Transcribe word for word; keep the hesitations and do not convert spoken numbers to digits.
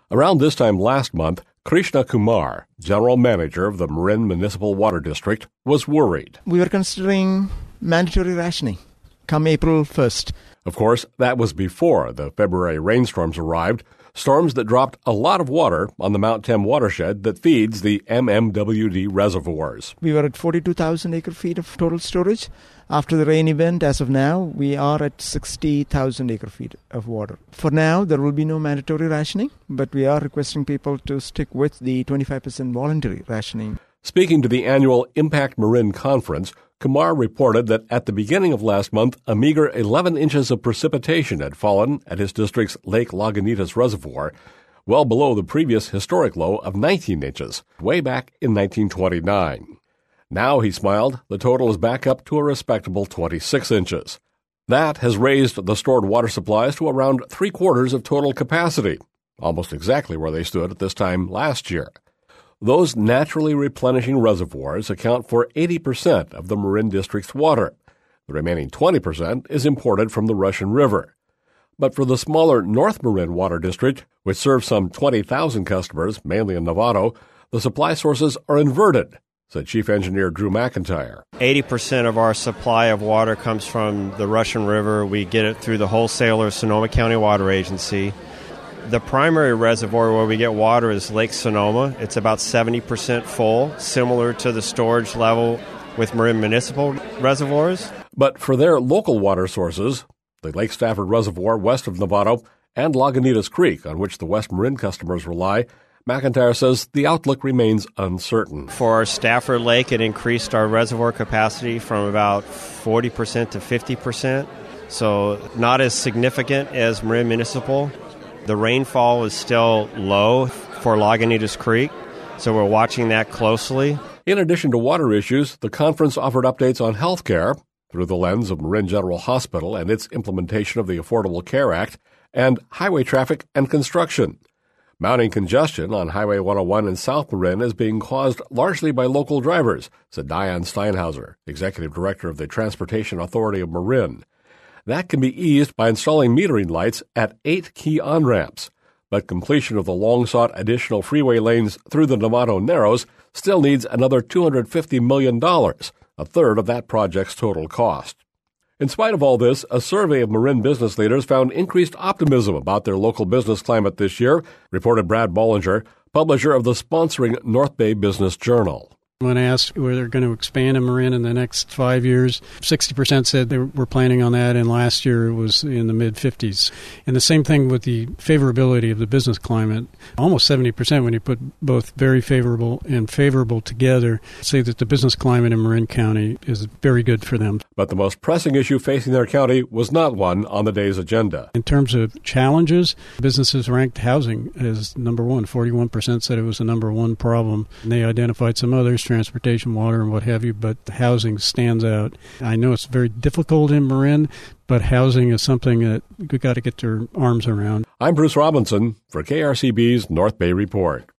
Around this time last month, Krishna Kumar, general manager of the Marin Municipal Water District, was worried. We were considering mandatory rationing come April first. Of course, that was before the February rainstorms arrived, storms that dropped a lot of water on the Mount Tem watershed that feeds the M M W D reservoirs. We were at forty-two thousand acre-feet of total storage. After the rain event, as of now, we are at sixty thousand acre-feet of water. For now, there will be no mandatory rationing, but we are requesting people to stick with the twenty-five percent voluntary rationing. Speaking to the annual Impact Marin Conference, Kumar reported that at the beginning of last month, a meager eleven inches of precipitation had fallen at his district's Lake Lagunitas Reservoir, well below the previous historic low of nineteen inches, way back in nineteen twenty-nine. Now, he smiled, the total is back up to a respectable twenty-six inches. That has raised the stored water supplies to around three-quarters of total capacity, almost exactly where they stood at this time last year. Those naturally replenishing reservoirs account for eighty percent of the Marin District's water. The remaining twenty percent is imported from the Russian River. But for the smaller North Marin Water District, which serves some twenty thousand customers, mainly in Novato, the supply sources are inverted, said Chief Engineer Drew McIntyre. eighty percent of our supply of water comes from the Russian River. We get it through the wholesaler Sonoma County Water Agency. The primary reservoir where we get water is Lake Sonoma. It's about seventy percent full, similar to the storage level with Marin Municipal reservoirs. But for their local water sources, the Lake Stafford Reservoir west of Novato and Lagunitas Creek, on which the West Marin customers rely, McIntyre says the outlook remains uncertain. For our Stafford Lake, it increased our reservoir capacity from about forty percent to fifty percent, so not as significant as Marin Municipal. The rainfall is still low for Lagunitas Creek, so we're watching that closely. In addition to water issues, the conference offered updates on health care through the lens of Marin General Hospital and its implementation of the Affordable Care Act, and highway traffic and construction. Mounting congestion on Highway one oh one in South Marin is being caused largely by local drivers, said Diane Steinhauser, Executive Director of the Transportation Authority of Marin. That can be eased by installing metering lights at eight key on-ramps, but completion of the long-sought additional freeway lanes through the Novato Narrows still needs another two hundred fifty million dollars, a third of that project's total cost. In spite of all this, a survey of Marin business leaders found increased optimism about their local business climate this year, reported Brad Bollinger, publisher of the sponsoring North Bay Business Journal. When asked whether they're going to expand in Marin in the next five years, sixty percent said they were planning on that, and last year it was in the mid-fifties. And the same thing with the favorability of the business climate. Almost seventy percent, when you put both very favorable and favorable together, say that the business climate in Marin County is very good for them. But the most pressing issue facing their county was not one on the day's agenda. In terms of challenges, businesses ranked housing as number one. forty-one percent said it was the number one problem. And they identified some others, transportation, water, and what have you, but housing stands out. I know it's very difficult in Marin, but housing is something that we've got to get their arms around. I'm Bruce Robinson for K R C B's North Bay Report.